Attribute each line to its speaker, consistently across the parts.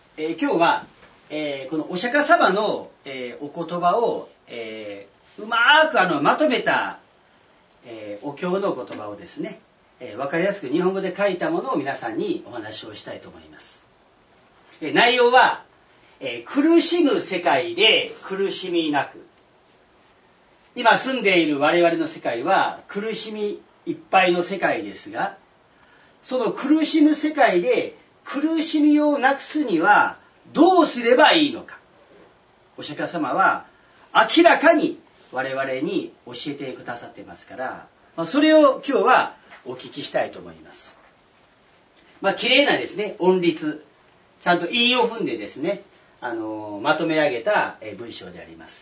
Speaker 1: 今日は、このお釈迦様の、お言葉を、うまくまとめた、お経の言葉をですね、分かりやすく日本語で書いたものを皆さんにお話をしたいと思います。内容は、苦しむ世界で苦しみなく。今住んでいる我々の世界は苦しみいっぱいの世界ですが、その苦しむ世界で苦しみをなくすにはどうすればいいのか、お釈迦様は明らかに我々に教えてくださっていますから、それを今日はお聞きしたいと思います。綺麗なですね、音律、ちゃんと韻を踏んでですね、まとめ上げた文章であります。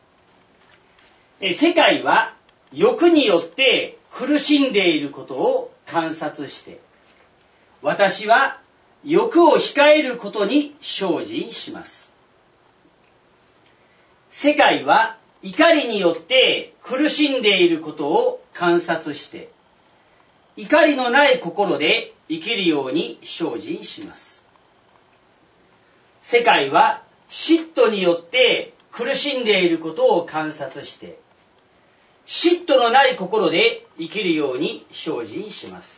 Speaker 1: 世界は欲によって苦しんでいることを観察して、私は欲を控えることに精進します。世界は怒りによって苦しんでいることを観察して、怒りのない心で生きるように精進します。世界は嫉妬によって苦しんでいることを観察して、嫉妬のない心で生きるように精進します。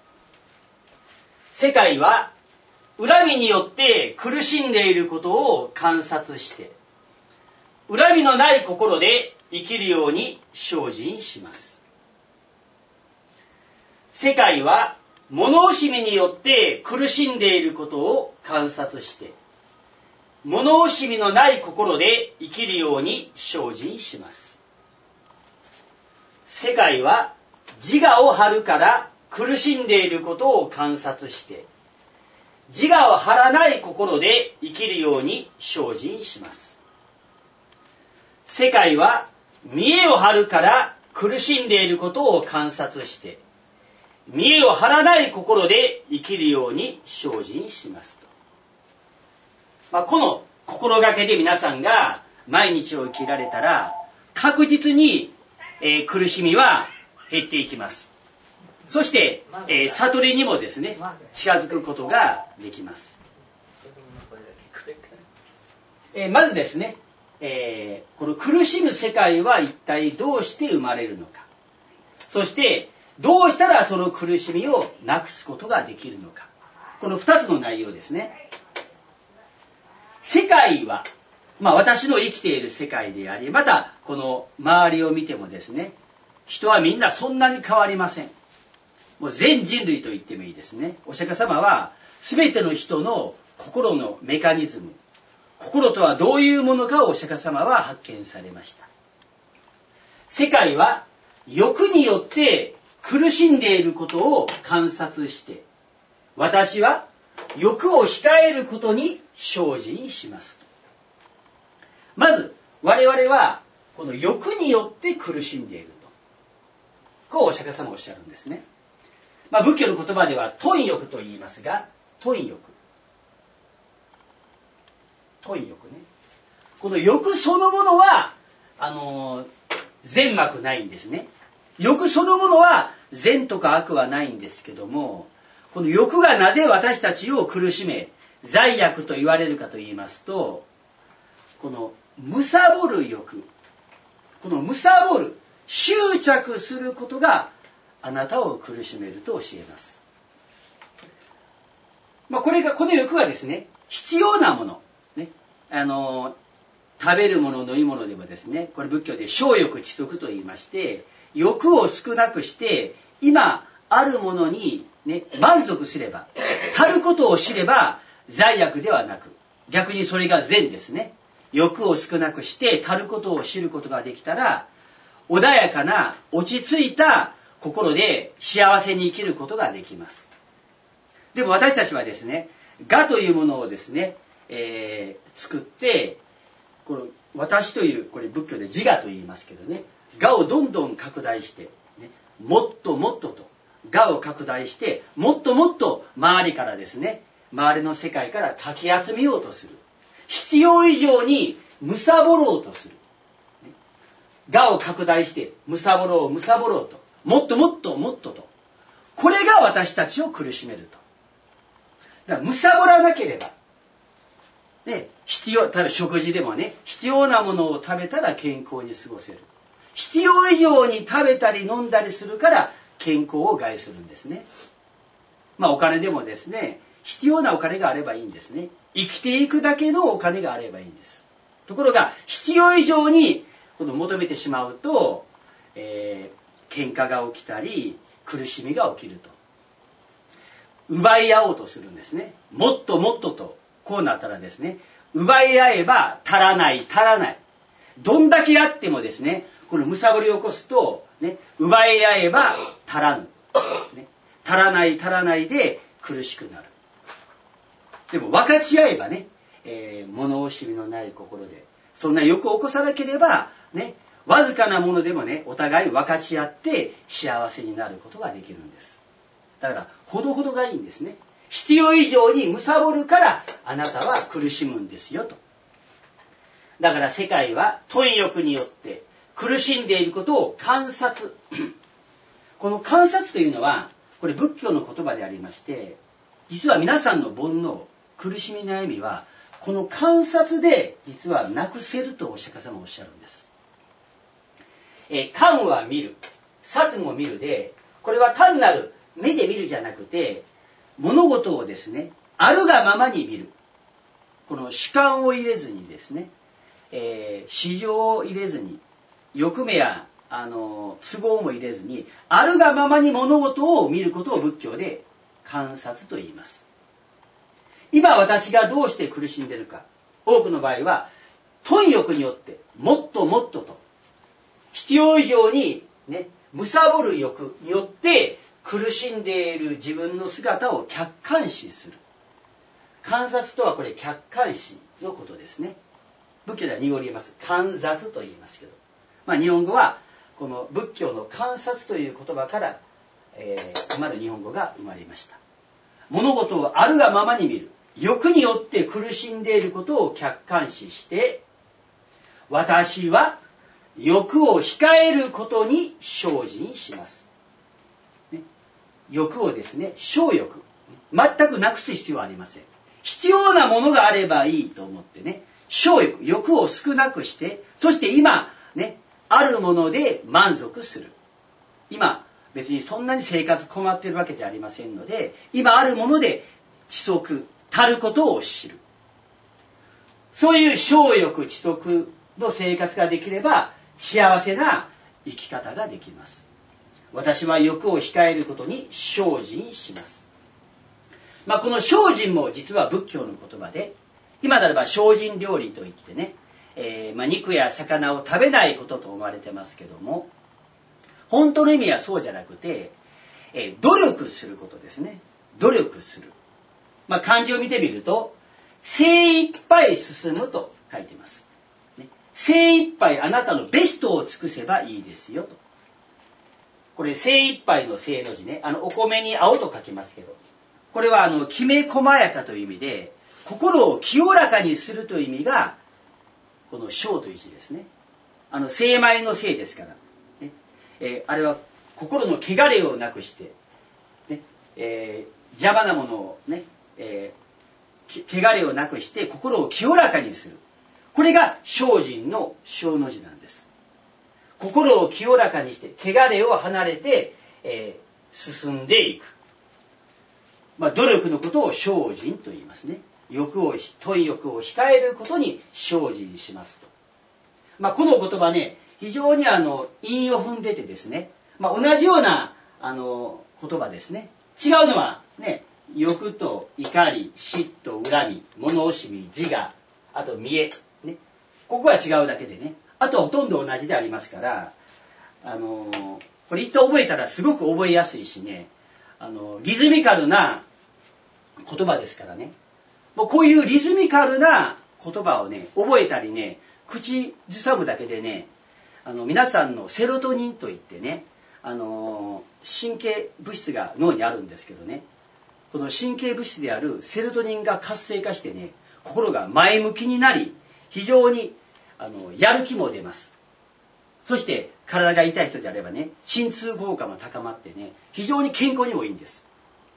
Speaker 1: 世界は恨みによって苦しんでいることを観察して、恨みのない心で生きるように精進します。世界は物惜しみによって苦しんでいることを観察して、物惜しみのない心で生きるように精進します。世界は自我を張るから苦しんでいることを観察して、自我を張らない心で生きるように精進します。世界は見栄を張るから苦しんでいることを観察して、見栄を張らない心で生きるように精進しますと。この心がけで皆さんが毎日を生きられたら、確実に、苦しみは減っていきます。そして、悟りにもですね、近づくことができます。まずですね、この苦しむ世界は一体どうして生まれるのか。そして、どうしたらその苦しみをなくすことができるのか。この2つの内容ですね。世界は、私の生きている世界であり、またこの周りを見てもですね、人はみんなそんなに変わりません。もう全人類と言ってもいいですね。お釈迦様は全ての人の心のメカニズム、心とはどういうものかをお釈迦様は発見されました。世界は欲によって苦しんでいることを観察して、私は欲を控えることに精進しますと。まず我々はこの欲によって苦しんでいると、こうお釈迦様はおっしゃるんですね。仏教の言葉では貪欲と言いますが、貪欲ね、この欲そのものは善悪ないんですね。欲そのものは善とか悪はないんですけども、この欲がなぜ私たちを苦しめ罪悪と言われるかと言いますと、この貪る欲、この貪る執着することがあなたを苦しめると教えます。この欲がですね、必要なもの、ね、食べるもの飲み物でもですね、これ仏教で生欲知足と言いまして、欲を少なくして今あるものに、満足すれば、足ることを知れば罪悪ではなく、逆にそれが善ですね。欲を少なくして足ることを知ることができたら、穏やかな落ち着いた心で幸せに生きることができます。でも私たちはですね、我というものをですね、作って、この私という、これ仏教で自我と言いますけどね、我をどんどん拡大して、もっともっとと我を拡大して、もっともっと周りからですね、周りの世界からかき集めようとする。必要以上に貪ろうとする。我を拡大して貪ろうと、もっともっともっとと、これが私たちを苦しめると。だから貪らなければ、 例えば食事でもね、必要なものを食べたら健康に過ごせる。必要以上に食べたり飲んだりするから健康を害するんですね。お金でもですね、必要なお金があればいいんですね。生きていくだけのお金があればいいんです。ところが必要以上に求めてしまうと、喧嘩が起きたり苦しみが起きると。奪い合おうとするんですね。もっともっとと、こうなったらですね、奪い合えば足らない。どんだけあってもですね、この貪りを起こすと、ね、奪い合えば足らぬ。ね、足らないで苦しくなる。でも分かち合えばね、物惜しみのない心で、そんな欲を起こさなければ、ね、わずかなものでもね、お互い分かち合って幸せになることができるんです。だから、ほどほどがいいんですね。必要以上に貪るからあなたは苦しむんですよと。だから世界は貪欲によって苦しんでいることを観察。この観察というのは、これ仏教の言葉でありまして、実は皆さんの煩悩、苦しみ悩みは、この観察で実はなくせるとお釈迦様はおっしゃるんです。観は見る、察も見るで、これは単なる目で見るじゃなくて、物事をですね、あるがままに見る。この主観を入れずにですね、私情を入れずに、欲目や都合も入れずに、あるがままに物事を見ることを仏教で観察と言います。今私がどうして苦しんでいるか、多くの場合は貪欲によってもっともっとと必要以上にね、貪る欲によって苦しんでいる自分の姿を客観視する。観察とはこれ客観視のことですね。仏教では濁り言います。観察と言いますけど、日本語はこの仏教の観察という言葉から、今の日本語が生まれました。物事をあるがままに見る。欲によって苦しんでいることを客観視して、私は欲を控えることに精進します。ね、欲をですね、小欲、全くなくす必要はありません。必要なものがあればいいと思ってね、小欲、欲を少なくして、そして今ね、あるもので満足する。今別にそんなに生活困っているわけじゃありませんので、今あるもので知足たることを知る。そういう小欲知足の生活ができれば幸せな生き方ができます。私は欲を控えることに精進します。この精進も実は仏教の言葉で、今ならば精進料理といってね、肉や魚を食べないことと思われてますけども、本当の意味はそうじゃなくて、努力することですね。努力する。漢字を見てみると、精一杯進むと書いています。ね、精一杯あなたのベストを尽くせばいいですよと。これ精一杯の精の字ね、お米に青と書きますけど、これはきめ細やかという意味で、心を清らかにするという意味が、この精という字ですね。精米の精ですから。ね、あれは心の汚れをなくして、ね、邪魔なものをね、汚れをなくして心を清らかにする。これが精進の精の字なんです。心を清らかにして汚れを離れて、進んでいく。努力のことを精進と言いますね。貪欲を控えることに精進しますと。この言葉ね、非常に韻を踏んでてですね、同じような言葉ですね。違うのはね、欲と怒り、嫉妬、恨み、物惜しみ、自我、あと見栄、ね、ここは違うだけでね、あとはほとんど同じでありますから、これ一回覚えたらすごく覚えやすいしね、リズミカルな言葉ですからね、もうこういうリズミカルな言葉をね、覚えたりね、口ずさむだけでね、皆さんのセロトニンといってね、神経物質が脳にあるんですけどね、この神経物質であるセロトニンが活性化してね、心が前向きになり、非常にやる気も出ます。そして体が痛い人であればね、鎮痛効果も高まってね、非常に健康にもいいんです。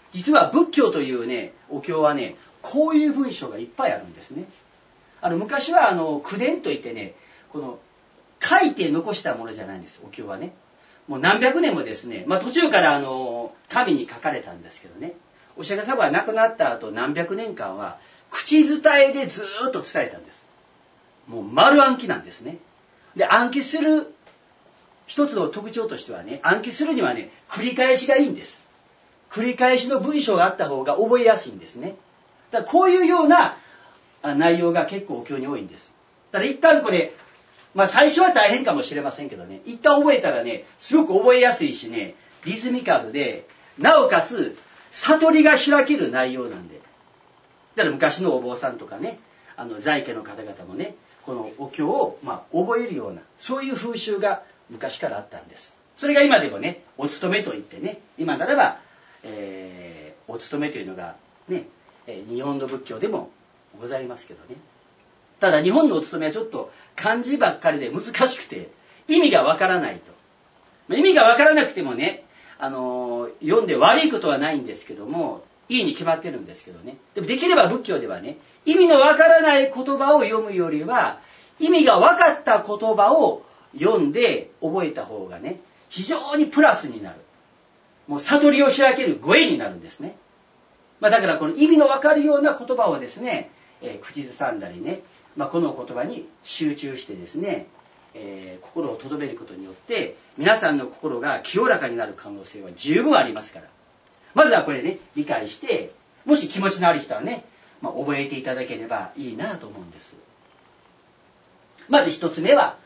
Speaker 1: 実は仏教というね、お経はね、こういう文章がいっぱいあるんですね。昔は口伝といってね、この書いて残したものじゃないんです、お経はね。もう何百年もですね、途中から紙に書かれたんですけどね、お釈迦様が亡くなった後何百年間は口伝えでずーっと伝えたんです。もう丸暗記なんですね。で、暗記する一つの特徴としてはね、暗記するにはね、繰り返しがいいんです。繰り返しの文章があった方が覚えやすいんですね。だからこういうような内容が結構お経に多いんです。だから一旦これ、最初は大変かもしれませんけどね、一旦覚えたらね、すごく覚えやすいしね、リズミカルで、なおかつ悟りが開ける内容なんで。だから昔のお坊さんとかね、在家の方々もね、このお経を覚えるような、そういう風習が昔からあったんです。それが今でもね、お勤めといってね、今ならば、お勤めというのがね、日本の仏教でもございますけどね。ただ日本のお勤めはちょっと漢字ばっかりで難しくて意味がわからないと。意味がわからなくてもね、読んで悪いことはないんですけども、いいに決まってるんですけどね。でもできれば仏教ではね、意味のわからない言葉を読むよりは、意味がわかった言葉を読んで覚えた方がね、非常にプラスになる。もう悟りを開ける語彙になるんですね。だからこの意味のわかるような言葉をですね、口ずさんだりね、この言葉に集中してですね、心を留めることによって皆さんの心が清らかになる可能性は十分ありますから、まずはこれね、理解して、もし気持ちのある人はね、覚えていただければいいなと思うんです。まず一つ目は、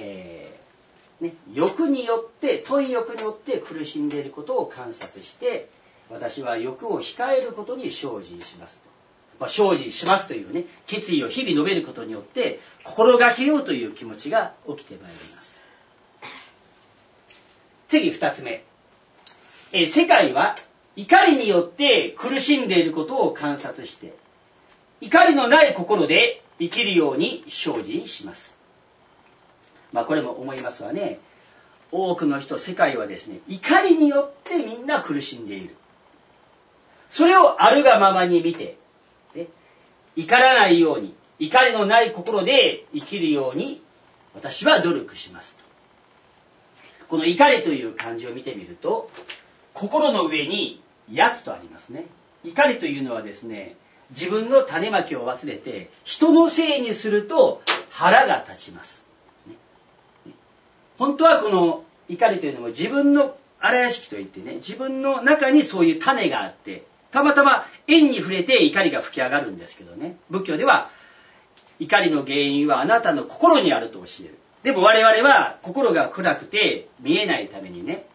Speaker 1: 欲によって、貪欲によって苦しんでいることを観察して、私は欲を控えることに精進しますと。精進しますというね、決意を日々述べることによって心がけようという気持ちが起きてまいります。次二つ目、世界は怒りによって苦しんでいることを観察して、怒りのない心で生きるように精進します。これも思いますわね。多くの人、世界はですね、怒りによってみんな苦しんでいる。それをあるがままに見て、怒らないように、怒りのない心で生きるように私は努力しますと。この怒りという漢字を見てみると、心の上にやつとありますね。怒りというのはですね、自分の種まきを忘れて人のせいにすると腹が立ちます。本当はこの怒りというのも自分の荒屋敷といってね、自分の中にそういう種があって、たまたま縁に触れて怒りが吹き上がるんですけどね、仏教では怒りの原因はあなたの心にあると教える。でも我々は心が暗くて見えないためにね、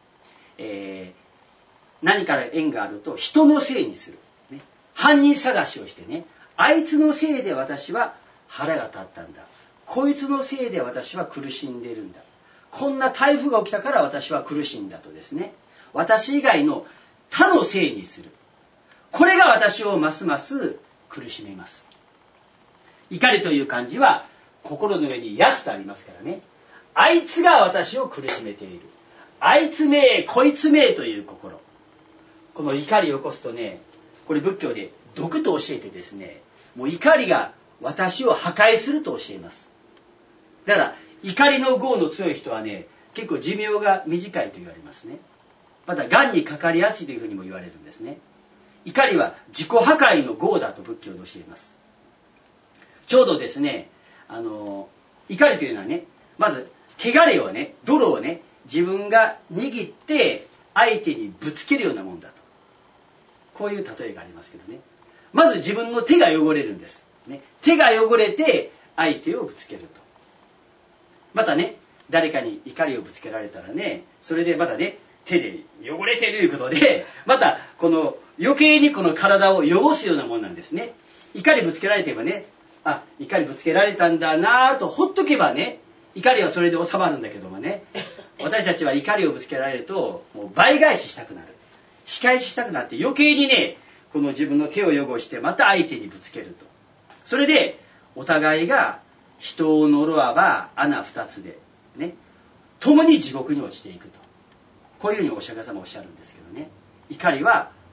Speaker 1: 何から縁があると人のせいにする、ね、犯人探しをしてね、あいつのせいで私は腹が立ったんだ、こいつのせいで私は苦しんでいるんだ、こんな台風が起きたから私は苦しいんだとですね、私以外の他のせいにする。これが私をますます苦しめます。怒りという漢字は心の上にやすとありますからね、あいつが私を苦しめている、あいつめえこいつめえという心、この怒りを起こすとね、これ仏教で毒と教えてですね、もう怒りが私を破壊すると教えます。だから怒りの業の強い人はね、結構寿命が短いと言われますね。また癌にかかりやすいというふうにも言われるんですね。怒りは自己破壊の業だと仏教で教えます。ちょうどですね、怒りというのはね、まず汚れをね、泥をね、自分が握って相手にぶつけるようなもんだと、こういう例えがありますけどね、まず自分の手が汚れるんです、ね、手が汚れて相手をぶつけると。またね、誰かに怒りをぶつけられたらね、それでまたね、手で汚れてるということで、またこの余計にこの体を汚すようなもんなんですね。怒りぶつけられてもね、あ、怒りぶつけられたんだなぁとほっとけばね、怒りはそれで収まるんだけどもね、私たちは怒りをぶつけられるともう倍返ししたくなる、仕返ししたくなって余計にね、この自分の手を汚してまた相手にぶつけると。それでお互いが人を呪わば穴二つでね、共に地獄に落ちていくと、こういうふうにお釈迦様おっしゃるんですけどね。怒りは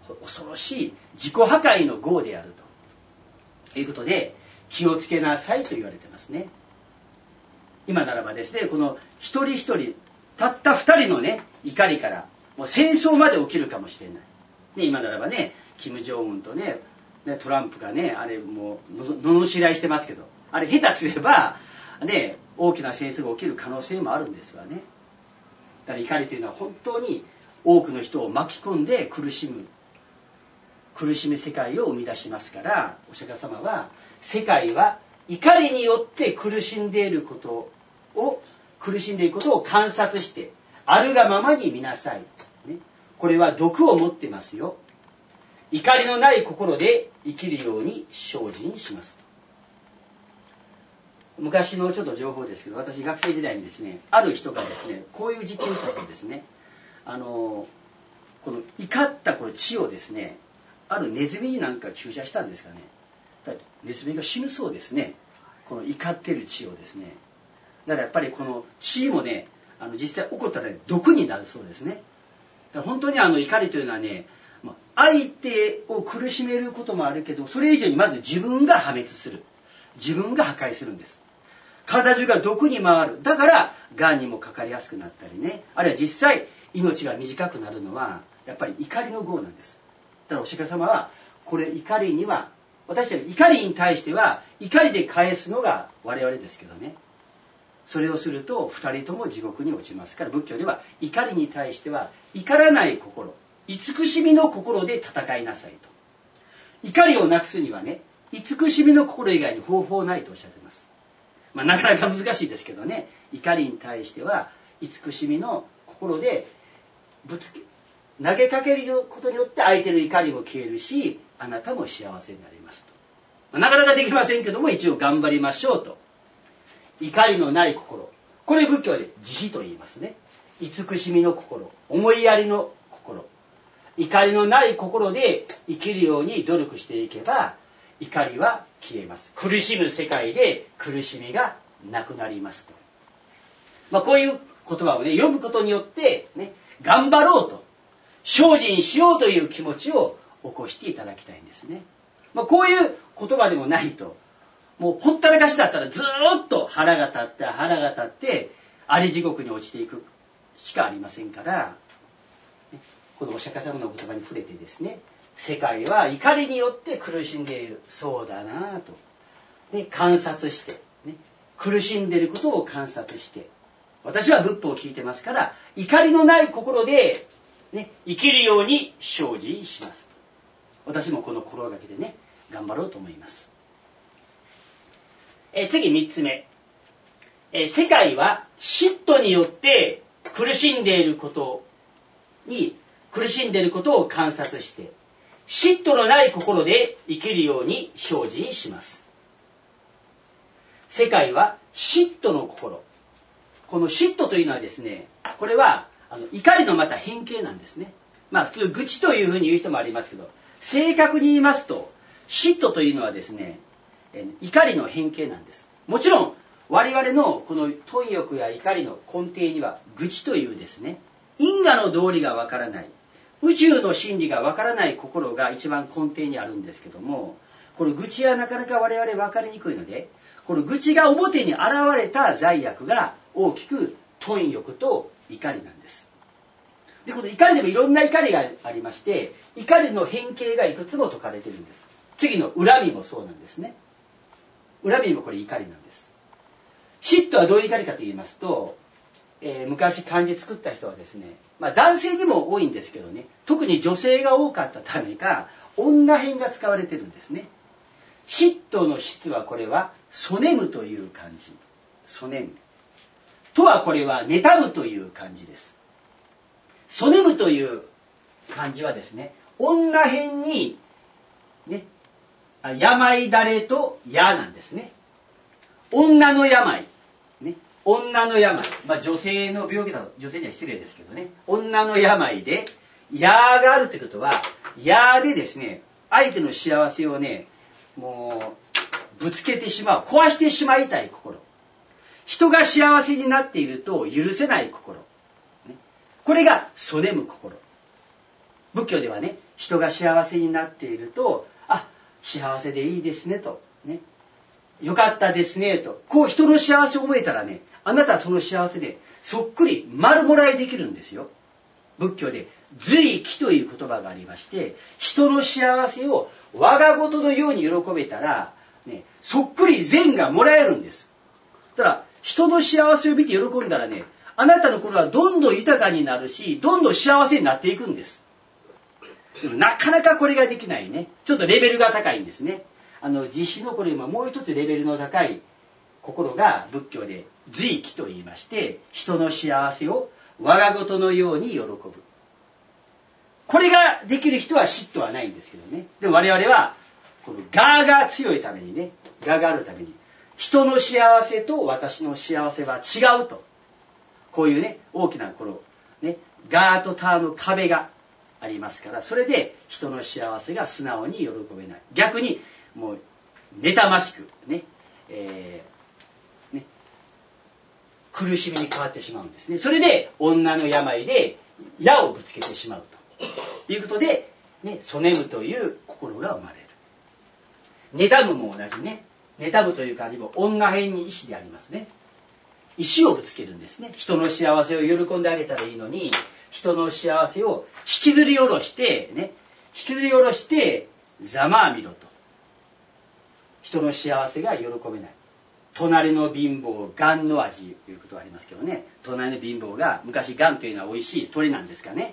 Speaker 1: 恐ろしい自己破壊の業であるということで、気をつけなさいと言われてますね。今ならばですね、この一人一人たった2人のね怒りからもう戦争まで起きるかもしれない、ね、今ならばね金正恩とねトランプがねあれもう罵り合いしてますけど、あれ下手すればね大きな戦争が起きる可能性もあるんですわね。だから怒りというのは本当に多くの人を巻き込んで苦しむ世界を生み出しますから、お釈迦様は世界は怒りによって苦しんでいることを観察してあるがままに見なさい、ね、これは毒を持ってますよ。怒りのない心で生きるように精進しますと。昔のちょっと情報ですけど、私学生時代にですねある人がですねこういう実験をしたそうですね。この怒ったこの血をですねあるネズミになんか注射したんですかね。だからネズミが死ぬそうですね、この怒ってる血をですね。だからやっぱりこの血もね実際起こったら毒になるそうですね。だから本当に怒りというのはね、相手を苦しめることもあるけど、それ以上にまず自分が破滅する、自分が破壊するんです。体中が毒に回る。だからがんにもかかりやすくなったりね、あるいは実際命が短くなるのはやっぱり怒りの業なんです。だからお釈迦様はこれ怒りには、私たち怒りに対しては怒りで返すのが我々ですけどね、それをすると2人とも地獄に落ちますから、仏教では怒りに対しては怒らない心、慈しみの心で戦いなさいと。怒りをなくすにはね慈しみの心以外に方法ないとおっしゃっています。なかなか難しいですけどね、怒りに対しては慈しみの心で投げかけることによって相手の怒りも消えるし、あなたも幸せになりますと。なかなかできませんけども一応頑張りましょうと。怒りのない心、これ仏教で慈悲と言いますね。慈しみの心、思いやりの心、怒りのない心で生きるように努力していけば怒りは消えます。苦しむ世界で苦しみがなくなりますと。こういう言葉をね読むことによってね、頑張ろうと精進しようという気持ちを起こしていただきたいんですね。こういう言葉でもないと、もうほったらかしだったらずーっと腹が立ってあり地獄に落ちていくしかありませんから、このお釈迦様の言葉に触れてですね、世界は怒りによって苦しんでいる、そうだなと、観察して、苦しんでいることを観察して、私は仏法を聞いてますから怒りのない心で、生きるように精進しますと。私もこの心がけでね頑張ろうと思います。次3つ目、世界は嫉妬によって苦しんでいることを観察して嫉妬のない心で生きるように精進します。世界は嫉妬の心、この嫉妬というのはですね、これは怒りのまた変形なんですね。普通愚痴というふうに言う人もありますけど、正確に言いますと嫉妬というのはですね怒りの変形なんです。もちろん我々のこの貪欲や怒りの根底には愚痴というですね因果の道理がわからない、宇宙の真理がわからない心が一番根底にあるんですけども、この愚痴はなかなか我々分かりにくいので、この愚痴が表に現れた罪悪が大きく貪欲と怒りなんです。でこの怒りでもいろんな怒りがありまして、怒りの変形がいくつも説かれているんです。次の恨みもそうなんですね。恨みもこれ怒りなんです。嫉妬はどういう怒りかと言いますと、昔漢字作った人はですね、男性にも多いんですけどね、特に女性が多かったためか女編が使われてるんですね。嫉妬の質はこれはそねむという漢字、そねむとはこれは妬むという漢字です。そねむという漢字はですね、女編にね、病だれとやなんですね。女の病ね、女の病、女性の病気だと女性には失礼ですけどね、女の病でやがあるということは、やでですね相手の幸せをねもうぶつけてしまう、壊してしまいたい心、人が幸せになっていると許せない心、これがそねむ心。 仏教ではね、人が幸せになっていると、あ、幸せでいいですねと、ね、よかったですねと、こう人の幸せを思えたらね、あなたはその幸せでそっくり丸もらいできるんですよ。仏教で随喜という言葉がありまして、人の幸せを我が事のように喜べたら、ね、そっくり善がもらえるんです。だから人の幸せを見て喜んだらね、あなたの心はどんどん豊かになるし、どんどん幸せになっていくんです。でもなかなかこれができないね。ちょっとレベルが高いんですね。慈悲の心よりももう一つレベルの高い心が仏教で随喜と言いまして、人の幸せを我が事のように喜ぶ。これができる人は嫉妬はないんですけどね。でも我々はこの我が強いためにね、我があるために人の幸せと私の幸せは違うと、こういうね、大きなこのね、我と他の壁がありますから、それで人の幸せが素直に喜べない。逆にもう妬ましくね、苦しみに変わってしまうんですね。それで女の病で矢をぶつけてしまうということで、ね、そねむという心が生まれる。妬むも同じね。妬むという漢字も女偏に石でありますね。石をぶつけるんですね。人の幸せを喜んであげたらいいのに、人の幸せを引きずり下ろしてね、引きずり下ろしてざまあみろと。人の幸せが喜べない。隣の貧乏、ガンの味ということがありますけどね。隣の貧乏が、昔ガンというのは美味しい鳥なんですかね。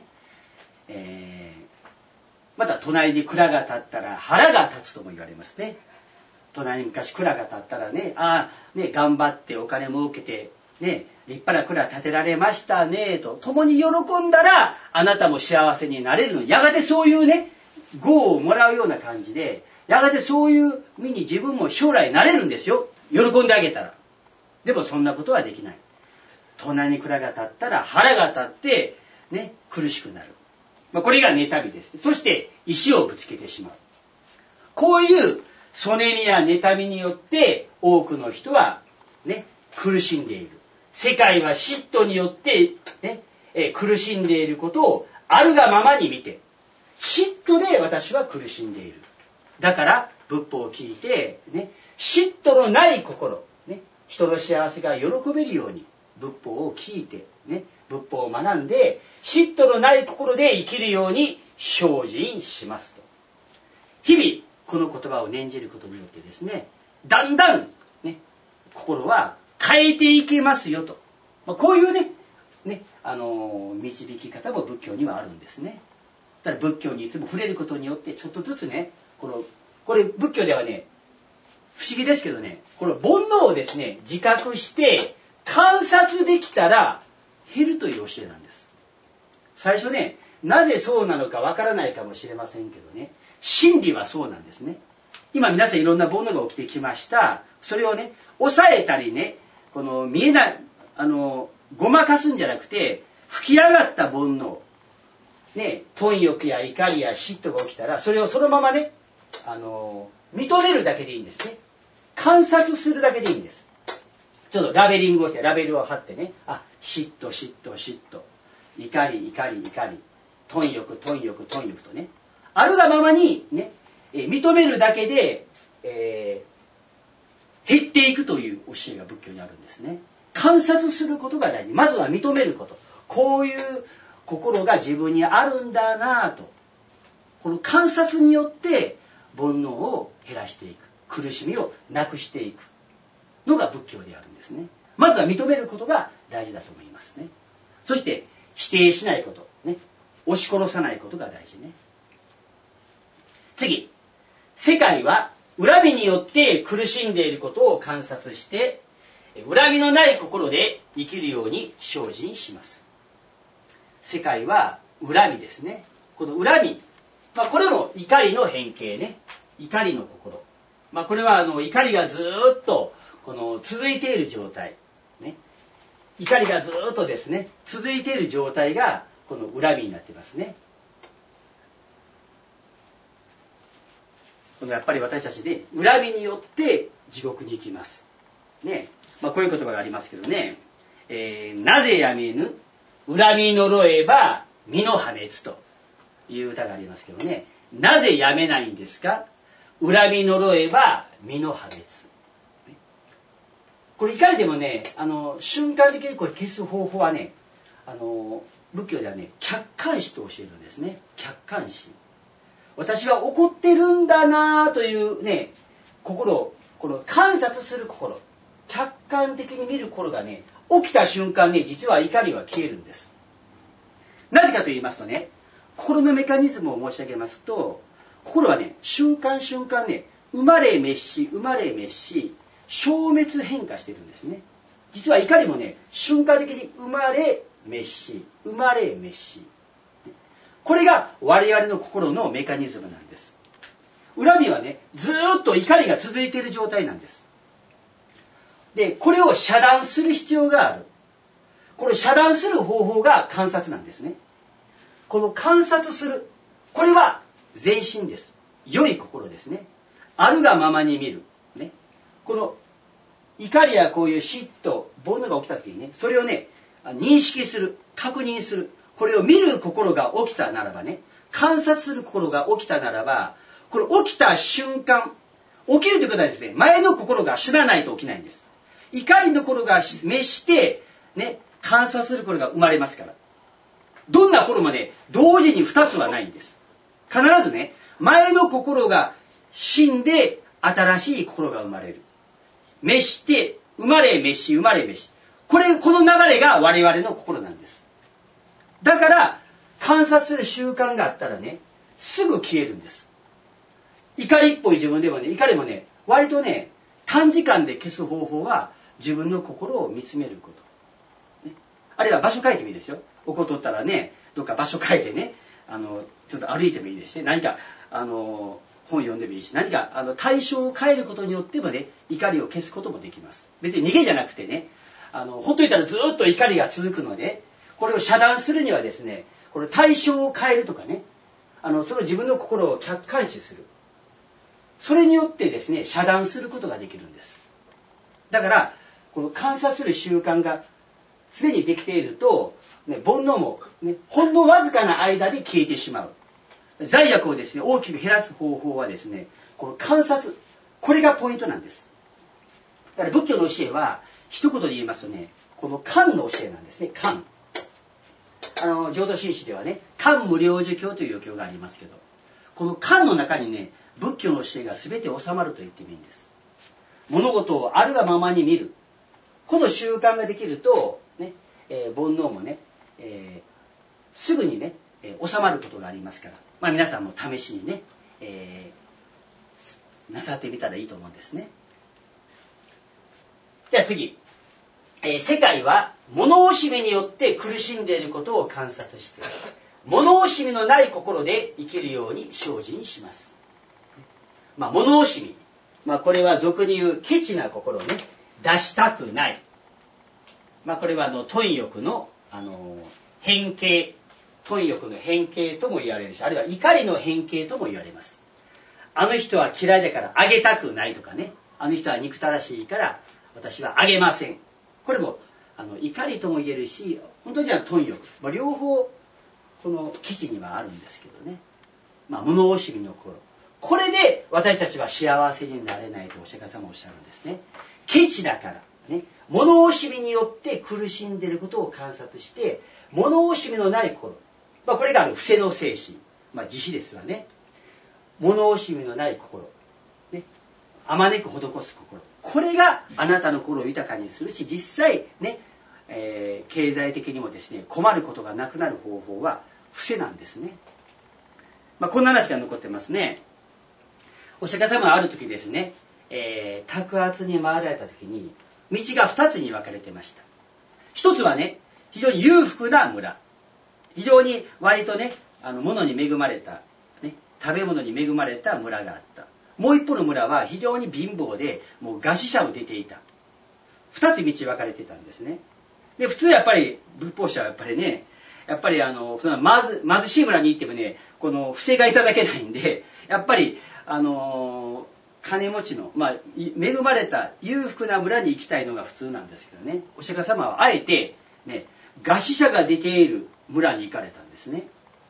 Speaker 1: また隣に蔵が立ったら腹が立つとも言われますね。隣に昔蔵が立ったらね、ね、頑張ってお金儲けて、ね、立派な蔵建てられましたね、と、共に喜んだら、あなたも幸せになれるの。やがてそういうね、業をもらうような感じで、やがてそういう身に自分も将来なれるんですよ。喜んであげたら。でもそんなことはできない。隣に蔵が立ったら腹が立って、ね、苦しくなる。これが妬みです。そして石をぶつけてしまう。こういうそねみや妬みによって多くの人は、ね、苦しんでいる。世界は嫉妬によって、ね、苦しんでいることをあるがままに見て、嫉妬で私は苦しんでいる。だから仏法を聞いて、ね、嫉妬のない心、ね、人の幸せが喜べるように仏法を聞いて、ね、仏法を学んで嫉妬のない心で生きるように精進しますと。日々この言葉を念じることによってですね、だんだん、ね、心は変えていけますよと。こういうね、導き方も仏教にはあるんですね。だから仏教にいつも触れることによってちょっとずつね、これ仏教ではね、不思議ですけどね、この煩悩をですね、自覚して観察できたら減るという教えなんです。最初ね、なぜそうなのかわからないかもしれませんけどね、真理はそうなんですね。今皆さんいろんな煩悩が起きてきました。それをね、抑えたりね、この見えない、ごまかすんじゃなくて、吹き上がった煩悩、ね、貪欲や怒りや嫉妬が起きたら、それをそのままね、認めるだけでいいんですね。観察するだけでいいんです。ちょっとラベリングをして、ラベルを貼ってね、嫉妬、嫉妬、嫉妬、怒り、怒り、怒り、貪欲、貪欲、貪欲とね、あるがままにね、認めるだけで、減っていくという教えが仏教にあるんですね。観察することが大事。まずは認めること。こういう心が自分にあるんだなぁと。この観察によって煩悩を減らしていく。苦しみをなくしていくのが仏教であるんですね。まずは認めることが大事だと思いますね。そして否定しないこと。ね。押し殺さないことが大事ね。次。世界は恨みによって苦しんでいることを観察して、恨みのない心で生きるように精進します。世界は恨みですね。この恨み、これも怒りの変形ね。怒りの心。これは怒りがずっと続いている状態、ね。怒りがずっとですね、続いている状態がこの恨みになっていますね。やっぱり私たちで恨みによって地獄に行きます。ね。こういう言葉がありますけどね。なぜやめぬ恨み呪えば身の破滅と。 いう歌がありますけどね。なぜやめないんですか？恨み呪えば身の破滅。これ怒りでもね、瞬間的にこれ消す方法はね、仏教ではね、客観視と教えるんですね。客観視。私は怒ってるんだなというね、心を、この観察する心、客観的に見る心がね、起きた瞬間ね、実は怒りは消えるんです。なぜかと言いますとね、心のメカニズムを申し上げますと、心はね、瞬間瞬間ね、生まれ滅し、生まれ滅し、消滅変化してるんですね。実は怒りもね、瞬間的に生まれ滅し、生まれ滅し。これが我々の心のメカニズムなんです。恨みはね、ずーっと怒りが続いている状態なんです。で、これを遮断する必要がある。これ遮断する方法が観察なんですね。この観察する。これは善心です。良い心ですね。あるがままに見る。ね。この怒りやこういう嫉妬、煩悩が起きた時にね、それをね、認識する、確認する。これを見る心が起きたならばね、観察する心が起きたならば、これ起きた瞬間、起きるということはですね、前の心が死なないと起きないんです。怒りの心が滅して、ね、観察する心が生まれますから。どんな心もね、同時に二つはないんです。必ずね、前の心が死んで、新しい心が生まれる。滅して、生まれ滅し、生まれ滅し。この流れが我々の心なんです。だから、観察する習慣があったらね、すぐ消えるんです。怒りっぽい自分でもね、怒りもね、割とね、短時間で消す方法は、自分の心を見つめること。ね、あるいは場所変えてもいいですよ。怒っとったらね、どっか場所変えてね、ちょっと歩いてもいいですし、何か、本読んでもいいし、何か対象を変えることによってもね、怒りを消すこともできます。別に逃げじゃなくてね、ほっといたらずっと怒りが続くので、これを遮断するにはですね、これ対象を変えるとかね、その自分の心を客観視する。それによってですね、遮断することができるんです。だから、この観察する習慣が常にできていると、ね、煩悩も、ね、ほんのわずかな間で消えてしまう。罪悪をですね、大きく減らす方法はですね、この観察、これがポイントなんです。だから仏教の教えは、一言で言いますとね、この観の教えなんですね、観。浄土真宗ではね、観無量寿経という教がありますけど、この観の中にね、仏教の教えが全て収まると言ってもいいんです。物事をあるがままに見る。この習慣ができると、ね、煩悩もね、すぐにね、収まることがありますから、まあ皆さんも試しにね、なさってみたらいいと思うんですね。じゃあ次。世界は物惜しみによって苦しんでいることを観察して、物惜しみのない心で生きるように精進します。まあ物惜しみ。まあこれは俗に言うケチな心をね、出したくない。まあこれは貪欲の、変形。貪欲の変形とも言われるし、あるいは怒りの変形とも言われます。あの人は嫌いだからあげたくないとかね。あの人は憎たらしいから私はあげません。これも怒りとも言えるし、本当には貪欲。まあ、両方このケチにはあるんですけどね。まあ物惜しみの心。これで私たちは幸せになれないとお釈迦様はおっしゃるんですね。ケチだからね。物惜しみによって苦しんでいることを観察して、物惜しみのない心。まあ、これが伏せの精神。まあ、慈悲ですわね。物惜しみのない心。ね。あまねく施す心。これがあなたの心を豊かにするし、実際ね、経済的にもですね、困ることがなくなる方法は伏せなんですね。まあ、こんな話が残ってますね。お釈迦様はある時ですね、托圧に回られた時に、道が2つに分かれてました。一つはね、非常に裕福な村。非常に割とね、物に恵まれた、ね、食べ物に恵まれた村があった。もう一方の村は非常に貧乏で、もう餓死者も出ていた。二つ道分かれてたんですね。で、普通やっぱり、仏法者はやっぱりね、やっぱりその貧しい村に行ってもね、この不正がいただけないんで、やっぱり、金持ちの、まあ、恵まれた裕福な村に行きたいのが普通なんですけどね、お釈迦様はあえて、ね、餓死者が出ている村に行かれたんですね。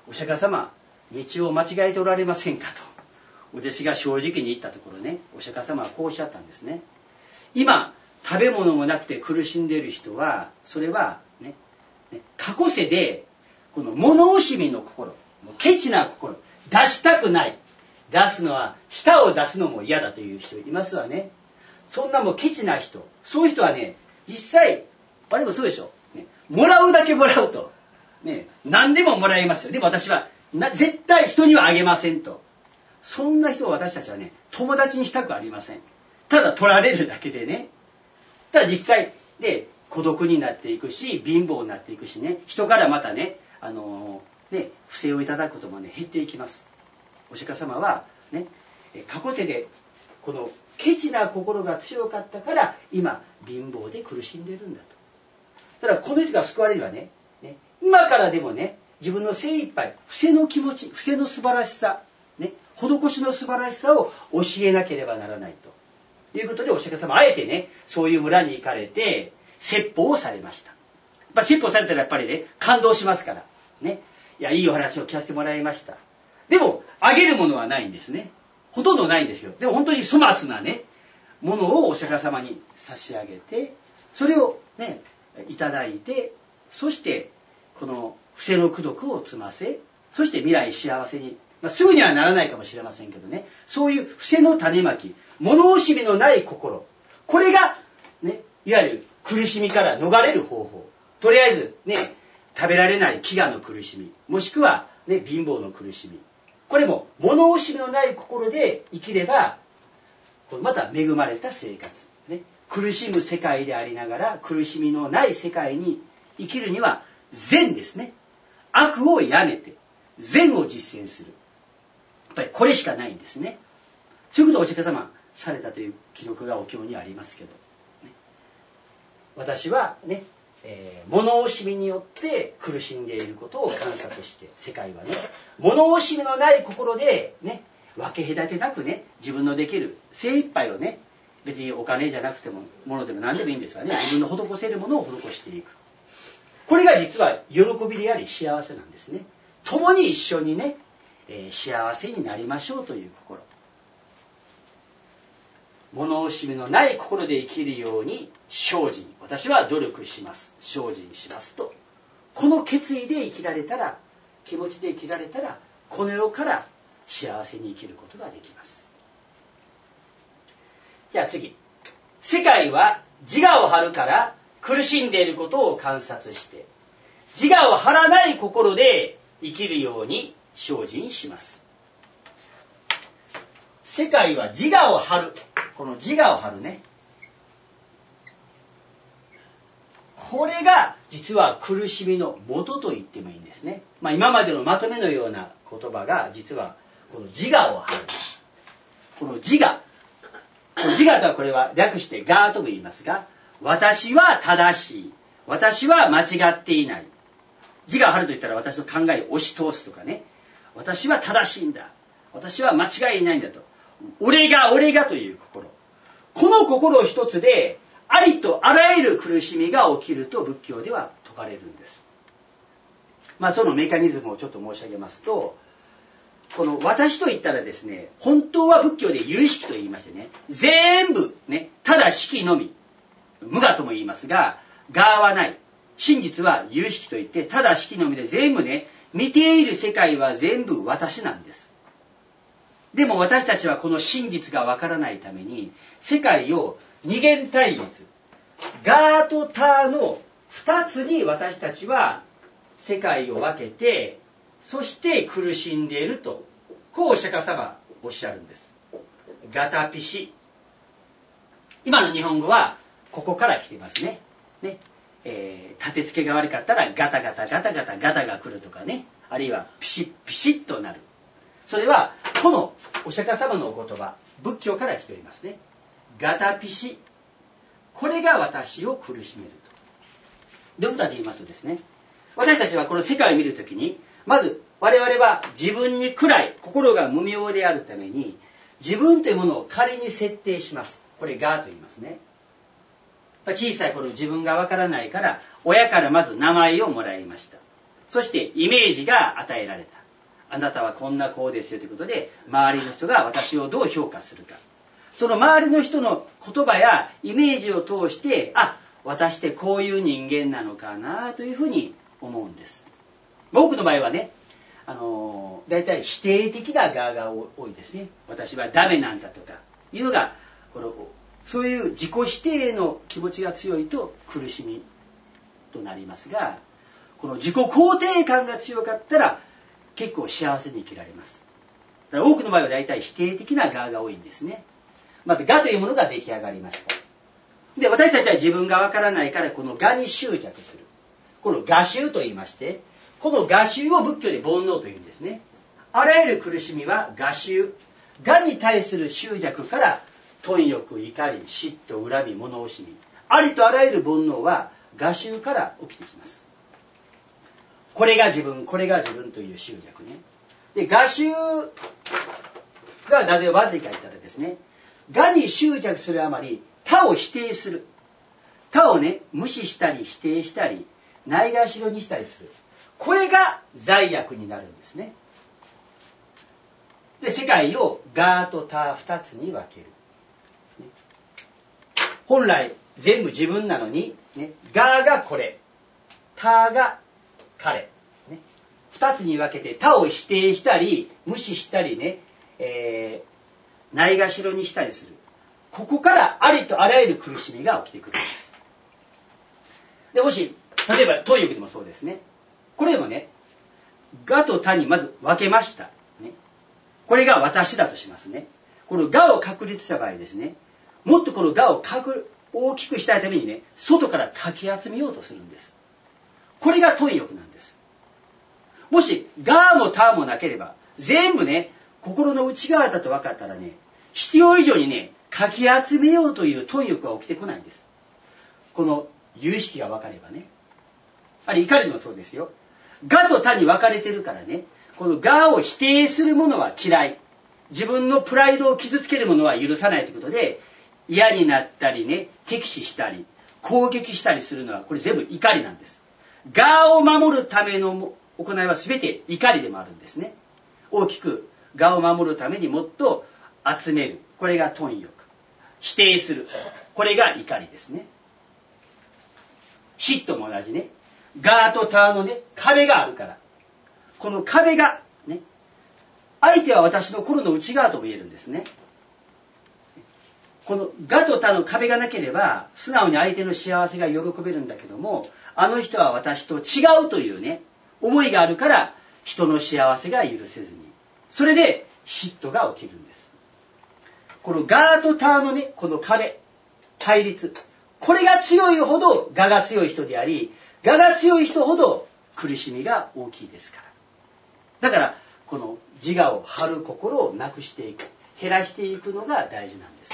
Speaker 1: お釈迦様、道を間違えておられませんかとお弟子が正直に言ったところね、お釈迦様はこうおっしゃったんですね。今食べ物もなくて苦しんでいる人は、それはね、過去世でこの物惜しみの心、ケチな心、出したくない、出すのは舌を出すのも嫌だという人いますわね。そんなもうケチな人、そういう人はね、実際あれもそうでしょ、ね、もらうだけもらうと、ね、何でももらいますよ。でも私は絶対人にはあげませんと。そんな人を私たちはね、友達にしたくありません。ただ取られるだけでね。ただ実際で孤独になっていくし、貧乏になっていくしね、人からまたね、不正をいただくこともね、減っていきます。お釈迦様はね、過去世でこのケチな心が強かったから今貧乏で苦しんでいるんだと。だからこの人が救われるにはね、今からでもね、自分の精一杯、不正の気持ち、不正の素晴らしさ、ね、施しの素晴らしさを教えなければならないということで、お釈迦様あえてね、そういう村に行かれて説法をされました。やっぱ説法されたらやっぱりね、感動しますからね。いや、いいお話を聞かせてもらいました。でもあげるものはないんですね。ほとんどないんですよ。でも本当に粗末なね、ものをお釈迦様に差し上げて、それをね、いただいて、そしてこの不正の功徳を積ませ、そして未来幸せに、すぐにはならないかもしれませんけどね、そういう不正の種まき、物惜しみのない心、これがね、いわゆる苦しみから逃れる方法。とりあえずね、食べられない飢餓の苦しみ、もしくはね、貧乏の苦しみ、これも物惜しみのない心で生きれば、また恵まれた生活、ね、苦しむ世界でありながら苦しみのない世界に生きるには善ですね。悪をやめて善を実践する、やっぱりこれしかないんですね。そういうことをお釈迦様されたという記録がお経にありますけど、ね、私はね、物惜しみによって苦しんでいることを観察して、世界はね、物惜しみのない心でね、分け隔てなくね、自分のできる精一杯をね、別にお金じゃなくても物でも何でもいいんですがね、自分の施せるものを施していく、これが実は喜びであり幸せなんですね。共に一緒にね、幸せになりましょうという心、物惜しみのない心で生きるように精進、私は努力します、精進しますと、この決意で生きられたら、気持ちで生きられたら、この世から幸せに生きることができます。じゃあ次、世界は自我を張るから苦しんでいることを観察して、自我を張らない心で生きるように精進します。世界は自我を張る、この自我を張るね、これが実は苦しみの元と言ってもいいんですね。今までのまとめのような言葉が実はこの自我を張る、この自我、この自我とはこれは略して我とも言いますが、私は正しい、私は間違っていない。自我を張ると言ったら私の考えを押し通すとかね、私は正しいんだ、私は間違いないんだと、俺がという心、この心一つでありとあらゆる苦しみが起きると仏教では説かれるんです。そのメカニズムをちょっと申し上げますと、この私と言ったらですね、本当は仏教で有識と言いましてね、全部ね、ただ識のみ、無我とも言いますが、我はない、真実は有識と言って、ただ識のみで全部ね、見ている世界は全部私なんです。でも私たちはこの真実がわからないために、世界を二元対立、我と他の二つに私たちは世界を分けて、そして苦しんでいると、こうお釈迦様おっしゃるんです。ガタピシ、今の日本語はここから来てますね。立て付けが悪かったらガタガタガタガタガタが来るとかね、あるいはピシッピシッとなる。それはこのお釈迦様のお言葉、仏教から来ておりますね。ガタピシ、これが私を苦しめると。どういうことかと言いますとですね、私たちはこの世界を見るときに、まず我々は自分に暗い心が無明であるために、自分というものを仮に設定します。これ我と言いますね。小さい頃自分がわからないから親からまず名前をもらいました。そしてイメージが与えられた。 あなたはこんな子ですよということで、周りの人が私をどう評価するか。その周りの人の言葉やイメージを通して、私ってこういう人間なのかなというふうに思うんです。多くの場合はね、大体否定的な側が多いですね。私はダメなんだとかいうのが、そういう自己否定の気持ちが強いと苦しみとなりますが、この自己肯定感が強かったら結構幸せに生きられます。だから多くの場合は大体否定的な側が多いんですね。また我というものが出来上がりました。で、私たちは自分がわからないからこの我に執着する。この我執と言いまして、この我執を仏教で煩悩というんですね。あらゆる苦しみは我執。我に対する執着から貪欲、怒り、嫉妬、恨み、物惜しみ。ありとあらゆる煩悩は我執から起きてきます。これが自分、これが自分という執着ね。で、我執がなぜまずいか言ったらですね、我に執着するあまり他を否定する。他をね、無視したり否定したり、ないがしろにしたりする。これが罪悪になるんですね。で、世界を我と他二つに分ける。本来全部自分なのに、ね、我がこれ、他が彼。ね、二つに分けて他を否定したり、無視したりね、ないがしろにしたりする。ここからありとあらゆる苦しみが起きてくるんです。で、もし、例えば貪欲でもそうですね。これでもね、我と他にまず分けました。ね、これが私だとしますね。この我を確立した場合ですね、もっとこの我を大きくしたいためにね、外からかき集めようとするんです。これが貪欲なんです。もし我も他もなければ、全部ね、心の内側だと分かったらね、必要以上にね、かき集めようという貪欲は起きてこないんです。この有識が分かればね。あれ怒りもそうですよ。我と他に分かれてるからね、この我を否定するものは嫌い。自分のプライドを傷つけるものは許さないということで、嫌になったりね、敵視したり、攻撃したりするのは、これ全部怒りなんです。我を守るための行いは全て怒りでもあるんですね。大きく我を守るためにもっと集める。これが貪欲。否定する。これが怒りですね。嫉妬も同じね。我と他のね、壁があるから。この壁が、ね、相手は私の心の内側とも言えるんですね。この我と他の壁がなければ、素直に相手の幸せが喜べるんだけども、あの人は私と違うというね、思いがあるから、人の幸せが許せずに。それで嫉妬が起きるんです。この我と他のね、この壁、対立。これが強いほど我が強い人であり、我が強い人ほど苦しみが大きいですから。だから、この自我を張る心をなくしていく、減らしていくのが大事なんです。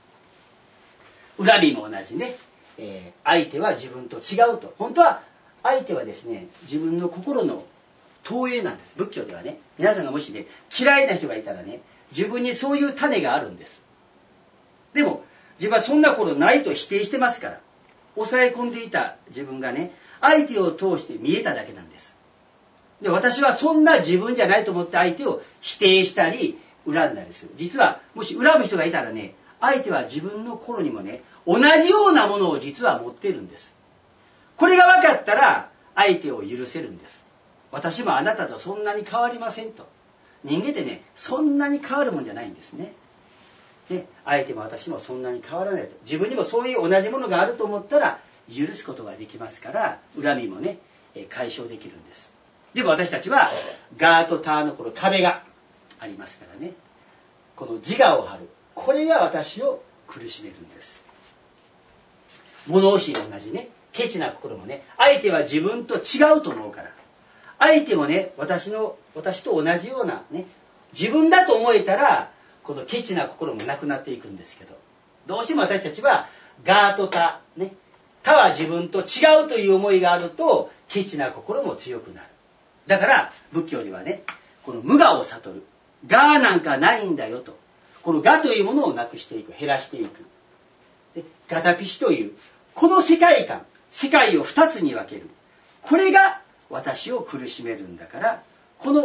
Speaker 1: 恨みも同じね、相手は自分と違うと。本当は相手はですね、自分の心の投影なんです。仏教ではね、皆さんがもしね、嫌いな人がいたらね、自分にそういう種があるんです。でも、自分はそんなことないと否定してますから、抑え込んでいた自分がね、相手を通して見えただけなんです。で、私はそんな自分じゃないと思って相手を否定したり、恨んだりする。実は、もし恨む人がいたらね、相手は自分の心にもね、同じようなものを実は持ってるんです。これが分かったら、相手を許せるんです。私もあなたとそんなに変わりませんと。人間ってね、そんなに変わるもんじゃないんですね。ね、相手も私もそんなに変わらないと。自分にもそういう同じものがあると思ったら、許すことができますから、恨みもね、解消できるんです。でも私たちは、我と他のこの壁がありますからね。この自我を張る。これが私を苦しめるんです。物惜しいも同じね、ケチな心もね、相手は自分と違うと思うから。相手もね、私と同じようなね、自分だと思えたら、このケチな心もなくなっていくんですけど、どうしても私たちは、我と他、ね、他は自分と違うという思いがあると、ケチな心も強くなる。だから、仏教ではね、この無我を悟る。我なんかないんだよと。この我というものをなくしていく、減らしていく。で、ガタピシという、この世界観、世界を二つに分ける。これが私を苦しめるんだから、この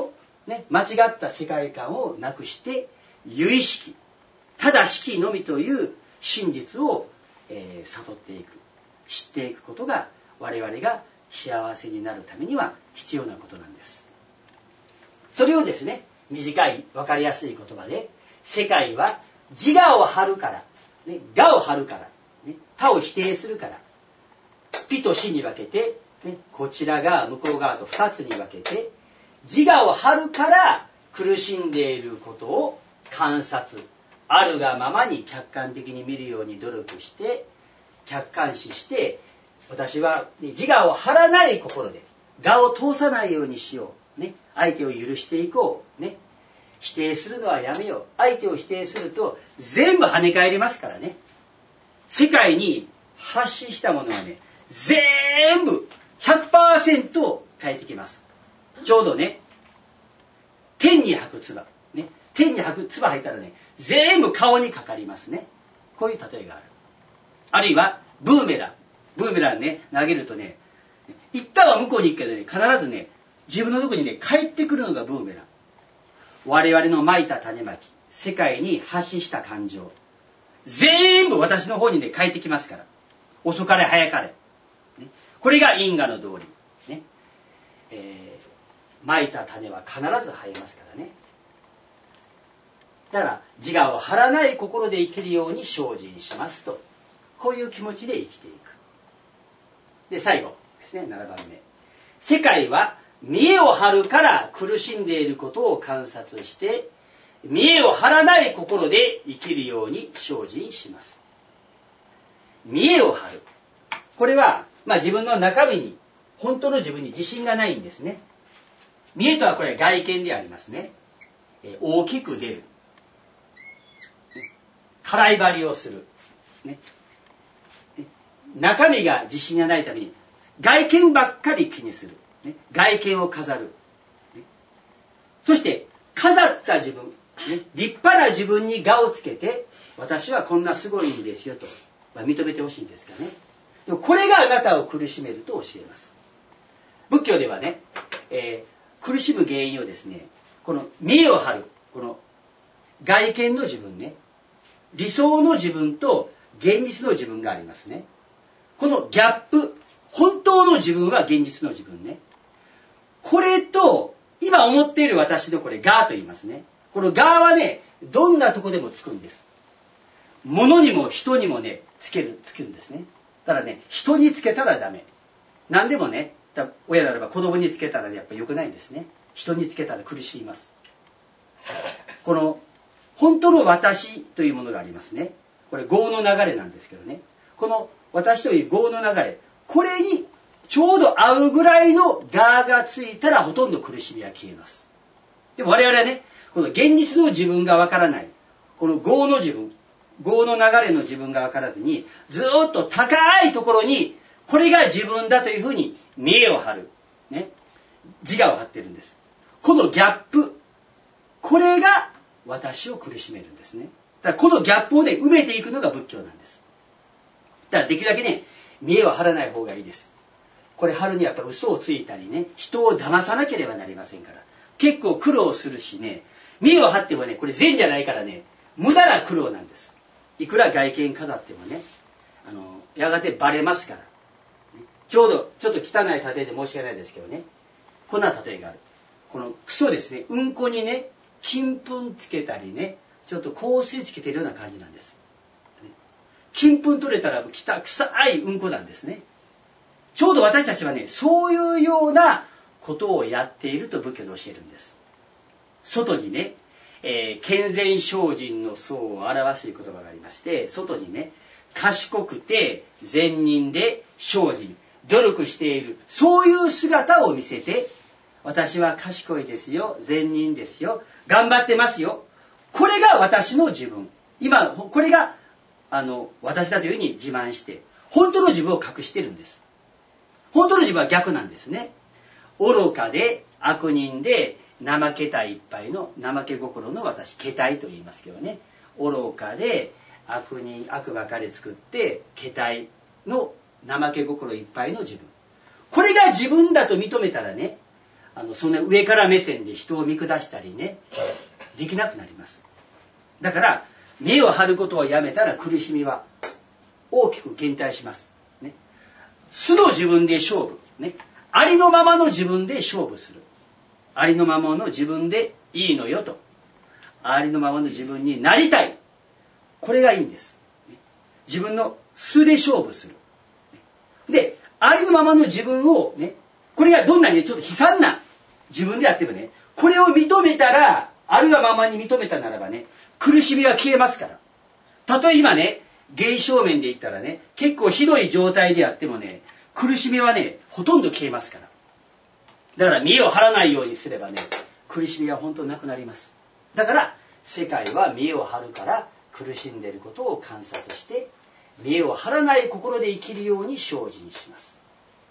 Speaker 1: ね、間違った世界観をなくして有意識、正しきのみという真実を、悟っていく、知っていくことが我々が幸せになるためには必要なことなんです。それをですね、短い分かりやすい言葉で、世界は自我を張るから、ね、我を張るから、ね、他を否定するから、非と死に分けて、ね、こちら側向こう側と2つに分けて、自我を張るから苦しんでいることを観察、あるがままに客観的に見るように努力して客観視して、私は自我を張らない心で我を通さないようにしよう、ね、相手を許していこう、ね、否定するのはやめよう。相手を否定すると全部跳ね返りますからね。世界に発信したものはね、全部 100% 返ってきます。ちょうどね、天に吐く唾、ね、天に吐く唾吐いたらね、全部顔にかかりますね。こういう例えがある。あるいはブーメランね、投げるとね、一旦は向こうに行くけどね、必ずね、自分のところにね、帰ってくるのがブーメラン。我々の蒔いた種まき、世界に発信した感情、全部私の方にね、帰ってきますから。遅かれ早かれ、ね、これが因果の道理、ね、蒔いた種は必ず生えますからね。だから自我を張らない心で生きるように精進しますと、こういう気持ちで生きていく。で、最後ですね、7番目。世界は見栄を張るから苦しんでいることを観察して、見栄を張らない心で生きるように精進します。見栄を張る。これは、自分の中身に、本当の自分に自信がないんですね。見栄とはこれ外見でありますね。大きく出る。払い張りをする。ね、中身が自信がないために外見ばっかり気にする、ね、外見を飾る、ね、そして飾った自分、ね、立派な自分に我をつけて、私はこんなすごいんですよと、認めてほしいんですかね。でもこれがあなたを苦しめると教えます。仏教ではね、苦しむ原因をですね、この見栄を張る、この外見の自分ね、理想の自分と現実の自分がありますね。このギャップ、本当の自分は現実の自分ね。これと今思っている私のこれガーと言いますね。このガーはね、どんなとこでもつくんです。物にも人にもね、つけるんですね。ただね、人につけたらダメ。何でもね、親ならば子供につけたらやっぱり良くないんですね。人につけたら苦しみます。この本当の私というものがありますね。これ業の流れなんですけどね。この私という業の流れ、これにちょうど合うぐらいのガーがついたらほとんど苦しみは消えます。でも我々はね、この現実の自分がわからない、この業の自分、業の流れの自分がわからずに、ずーっと高いところにこれが自分だというふうに見栄を張る、ね、自我を張ってるんです。このギャップ、これが私を苦しめるんですね。だからこのギャップをね、埋めていくのが仏教なんです。だからできるだけね、見栄を張らない方がいいです。これ張るにはやっぱ嘘をついたりね、人を騙さなければなりませんから。結構苦労するしね、見栄を張ってもね、これ善じゃないからね、無駄な苦労なんです。いくら外見飾ってもね、やがてバレますから。ちょっと汚い例えで申し訳ないですけどね、こんな例えがある。このクソですね、うんこにね、金粉つけたりね、ちょっと香水つけてるような感じなんです。金粉取れたら臭いうんこなんですね。ちょうど私たちはね、そういうようなことをやっていると仏教で教えるんです。外にね、健全精進の相を表す言葉がありまして、外にね、賢くて善人で精進、努力している、そういう姿を見せて、私は賢いですよ、善人ですよ、頑張ってますよ、これが私の自分、今これが私だというふうに自慢して、本当の自分を隠してるんです。本当の自分は逆なんですね。愚かで悪人で怠けたいっぱいの怠け心の私、けたいと言いますけどね、愚かで悪ばかり作ってけたいの怠け心いっぱいの自分、これが自分だと認めたらね、 そんな上から目線で人を見下したりね、できなくなります。だから見栄を張ることをやめたら苦しみは大きく減退します、ね、素の自分で勝負、ね、ありのままの自分で勝負する。ありのままの自分でいいのよと、ありのままの自分になりたい、これがいいんです。自分の素で勝負する。で、ありのままの自分をね、これがどんなにちょっと悲惨な自分であってもね、これを認めたら、あるがままに認めたならばね、苦しみは消えますから。たとえ今ね、現象面で言ったらね、結構ひどい状態であってもね、苦しみはね、ほとんど消えますから。だから見栄を張らないようにすればね、苦しみは本当なくなります。だから世界は見栄を張るから苦しんでいることを観察して、見栄を張らない心で生きるように精進します。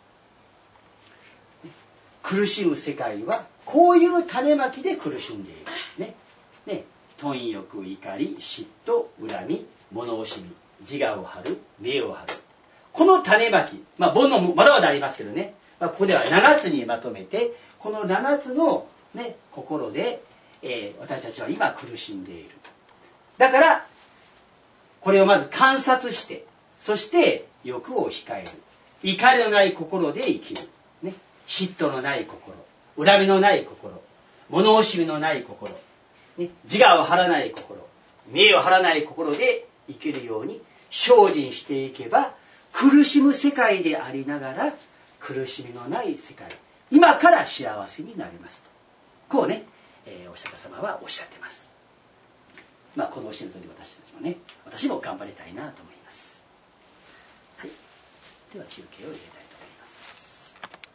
Speaker 1: 苦しむ世界はこういう種まきで苦しんでいる。ね、貪欲、怒り、嫉妬、恨み、物惜しみ、自我を張る、見栄を張る。この種まき、煩悩もまだまだありますけどね、ここでは7つにまとめて、この7つの、ね、心で、私たちは今苦しんでいる。だからこれをまず観察して、そして欲を控える。怒りのない心で生きる。ね、嫉妬のない心、恨みのない心、物惜しみのない心、ね、自我を張らない心、見栄を張らない心で生きるように精進していけば、苦しむ世界でありながら苦しみのない世界、今から幸せになりますと、こうね、お釈迦様はおっしゃってます。この教えの通り私も頑張りたいなと思います。はい、では休憩を入れたい。